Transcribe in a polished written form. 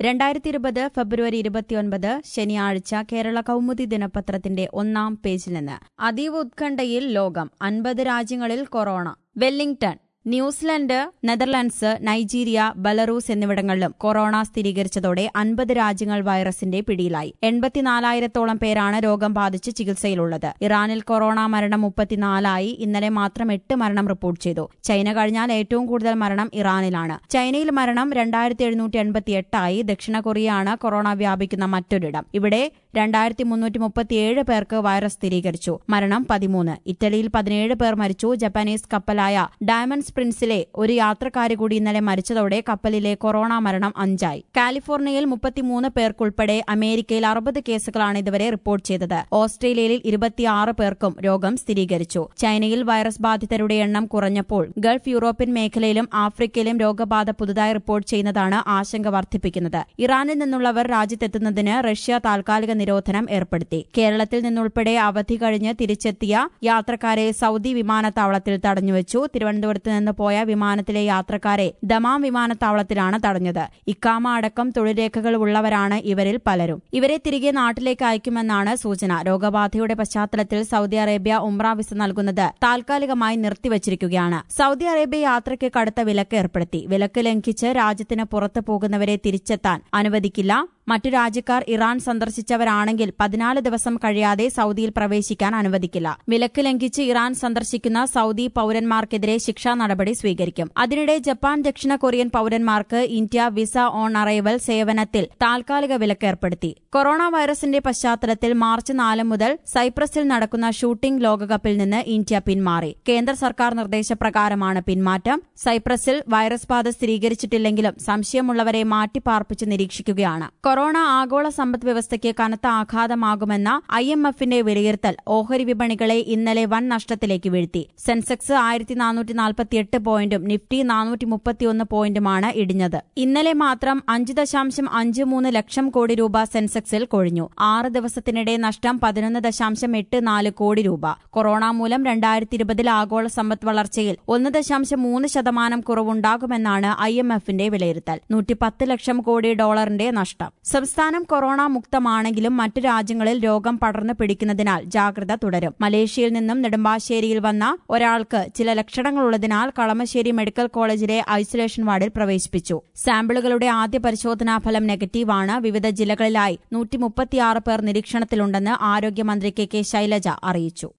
2020 ഫെബ്രുവരി 29 ശനിയാഴ്ച കേരള കൗമുദി ദിനപത്രത്തിന്റെ ഒന്നാം പേജിൽ നിന്ന് അതീവ ഉത്കണ്ഠയിൽ ലോകം 50 രാജ്യങ്ങളിൽ corona. Wellington. New Zealand, Netherlands, Nigeria, Belarus എന്നിവിടങ്ങളിലും കൊറോണ സ്ഥിരീകരിച്ചതോടെ 50 രാജ്യങ്ങൾ വൈറസിന്റെ പിടിയിലായി. 84,000-ഓളം പേരാണ് രോഗം ബാധിച്ച് ചികിത്സയിലുള്ളത്. ഇറാനിൽ കൊറോണ മരണം 34 ഇന്നലെ മാത്രം 8 മരണം റിപ്പോർട്ട് ചെയ്തു. ചൈന കഴിഞ്ഞാൽ ഏറ്റവും കൂടുതൽ മരണം ഇറാനിലാണ്. ചൈനയിൽ മരണം 2,788 ദക്ഷിണ കൊറിയയാണ് കൊറോണ വ്യാപിക്കുന്ന മറ്റൊരിടം. ഇവിടെ 2,337 പേർക്ക് വൈറസ് സ്ഥിരീകരിച്ചു. മരണം 13. ഇറ്റലിയിൽ 17 പേർ മരിച്ചു. ജപ്പാനീസ് കപ്പലായ ഡയമണ്ട് പ്രിൻസിലെ ഒരു യാത്രക്കാരി കൂടി ഇന്നലെ മരിച്ചതോടെ കപ്പലിലെ കൊറോണ മരണം 5 കാലിഫോർണിയയിൽ 33 പേർക്കുൾപ്പെടെ അമേരിക്കയിൽ 60 കേസുകളാണ് ഇതുവരെ റിപ്പോർട്ട് ചെയ്തത്. ഓസ്ട്രേലിയയിൽ 26 പേർക്കും രോഗം സ്ഥിരീകരിച്ചു. ചൈനയിൽ വൈറസ് ബാധിതരുടെ എണ്ണം കുറഞ്ഞപ്പോൾ ഗൾഫ് യൂറോപ്യൻ മേഖലയിലും ആഫ്രിക്കയിലും രോഗബാധ പുതുതായി റിപ്പോർട്ട് ചെയ്യുന്നതാണ് ആശങ്ക വർദ്ധിപ്പിക്കുന്നത്. ഇറാനിൽ നിന്നുള്ളവർ രാജ്യത്തെത്തുന്നതിന് റഷ്യ താൽക്കാലിക നിരോധനം ഏർപ്പെടുത്തി. കേരളത്തിൽ നിന്നുൾപ്പെടെ അവധി കഴിഞ്ഞ് തിരിച്ചെത്തിയ യാത്രക്കാരെ സൌദി വിമാനത്താവളത്തിൽ തടഞ്ഞുവച്ചു. തിരുവനന്തപുരത്ത് നിന്ന് പോയ വിമാനത്തിലെ യാത്രക്കാരെ ദമാം വിമാനത്താവളത്തിലാണ് തടഞ്ഞത്. ഇക്കാമ അടക്കം തൊഴിൽ രേഖകൾ ഉള്ളവരാണ് ഇവരിൽ പലരും. ഇവരെ തിരികെ നാട്ടിലേക്ക് അയക്കുമെന്നാണ് സൂചന. രോഗബാധയുടെ പശ്ചാത്തലത്തിൽ സൌദി അറേബ്യ ഉംറ വിസ നൽകുന്നത് താൽക്കാലികമായി നിർത്തിവച്ചിരിക്കുകയാണ്. സൌദി അറേബ്യ യാത്രയ്ക്ക് കടുത്ത വിലക്ക് ഏർപ്പെടുത്തി. വിലക്ക് ലംഘിച്ച് രാജ്യത്തിന് പുറത്തു പോകുന്നവരെ തിരിച്ചെത്താൻ അനുവദിക്കില്ല. മറ്റു രാജ്യക്കാർ ഇറാൻ സന്ദർശിച്ചവരാണെങ്കിൽ 14 ദിവസം കഴിയാതെ സൌദിയിൽ പ്രവേശിക്കാൻ അനുവദിക്കില്ല. വിലക്ക് ലംഘിച്ച് ഇറാൻ സന്ദർശിക്കുന്ന സൌദി പൌരന്മാർക്കെതിരെ ശിക്ഷാ നടപടി സ്വീകരിക്കും. അതിനിടെ ജപ്പാൻ, ദക്ഷിണ കൊറിയൻ പൌരന്മാർക്ക് ഇന്ത്യ വിസ ഓൺ അറൈവൽ സേവനത്തിൽ താൽക്കാലിക വിലക്ക് ഏർപ്പെടുത്തി. കൊറോണ വൈറസിന്റെ പശ്ചാത്തലത്തിൽ മാർച്ച് 4 മുതൽ സൈപ്രസിൽ നടക്കുന്ന ഷൂട്ടിംഗ് ലോകകപ്പിൽ നിന്ന് ഇന്ത്യ പിന്മാറി. കേന്ദ്ര സർക്കാർ നിർദ്ദേശപ്രകാരമാണ് പിന്മാറ്റം. സൈപ്രസിൽ വൈറസ് ബാധ സ്ഥിരീകരിച്ചിട്ടില്ലെങ്കിലും സംശയമുള്ളവരെ മാറ്റിപ്പാർപ്പിച്ച് നിരീക്ഷിക്കുകയാണ്. കൊറോണ ആഗോള സമ്പദ് വ്യവസ്ഥയ്ക്ക് കനത്ത ആഘാതമാകുമെന്ന IMFന്റെ വിലയിരുത്തൽ ഓഹരി വിപണികളെ ഇന്നലെ വൻ നഷ്ടത്തിലേക്ക് വീഴ്ത്തി. സെൻസെക്സ് 1,448 പോയിന്റും നിഫ്റ്റി 431 പോയിന്റുമാണ് ഇടിഞ്ഞത്. ഇന്നലെ മാത്രം 5.53 ലക്ഷം കോടി രൂപ സെൻസെക്സിൽ കൊഴിഞ്ഞു. 6 ദിവസത്തിനിടെ നഷ്ടം 11.84 കോടി രൂപ. കൊറോണ മൂലം 2020 ആഗോള സമ്പദ് വളർച്ചയിൽ 1.3% കുറവുണ്ടാകുമെന്നാണ് IMFന്റെ വിലയിരുത്തൽ. 110 ലക്ഷം കോടി ഡോളറിന്റെ നഷ്ടം. സംസ്ഥാനം കൊറോണ മുക്തമാണെങ്കിലും മറ്റു രാജ്യങ്ങളിൽ രോഗം പടർന്നു പിടിക്കുന്നതിനാൽ ജാഗ്രത തുടരും. മലേഷ്യയിൽ നിന്നും നെടുമ്പാശ്ശേരിയിൽ വന്ന ഒരാൾക്ക് ചില ലക്ഷണങ്ങളുള്ളതിനാൽ കളമശ്ശേരി മെഡിക്കൽ കോളേജിലെ ഐസൊലേഷൻ വാർഡിൽ പ്രവേശിപ്പിച്ചു. സാമ്പിളുകളുടെ ആദ്യ പരിശോധനാ ഫലം നെഗറ്റീവാണ്. വിവിധ ജില്ലകളിലായി 136 പേർ നിരീക്ഷണത്തിലുണ്ടെന്ന് ആരോഗ്യമന്ത്രി കെ ശൈലജ അറിയിച്ചു.